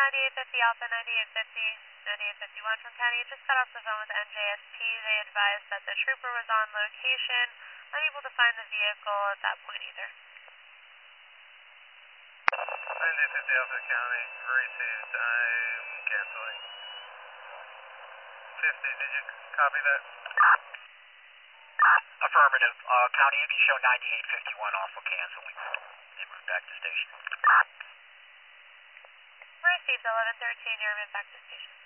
9850 Alpha, 9851 from County. Just got off the phone with NJSP. They advised that the trooper was on location, unable to find the vehicle at that point either. 9850 Alpha County, received. I'm canceling. 50, did you copy that? Affirmative. County, you can show 9851 also canceling. They moved back to station. Received 1113, Airman back to station.